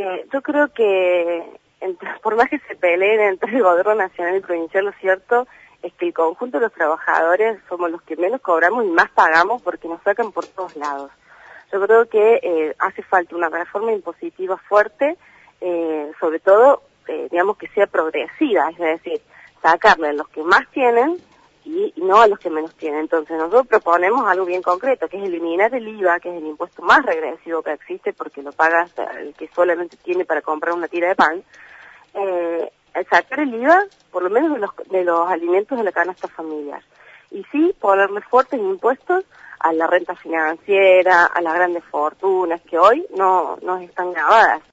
Yo creo que, por más que se peleen entre el gobierno nacional y provincial, lo cierto es que el conjunto de los trabajadores somos los que menos cobramos y más pagamos porque nos sacan por todos lados. Yo creo que hace falta una reforma impositiva fuerte, sobre todo, digamos, que sea progresiva, es decir, sacarle a los que más tienen y no a los que menos tienen. Entonces nosotros proponemos algo bien concreto, que es eliminar el IVA, que es el impuesto más regresivo que existe porque lo paga el que solamente tiene para comprar una tira de pan, sacar el IVA, por lo menos de los alimentos de la canasta familiar. Y sí, ponerle fuertes impuestos a la renta financiera, a las grandes fortunas que hoy no están grabadas.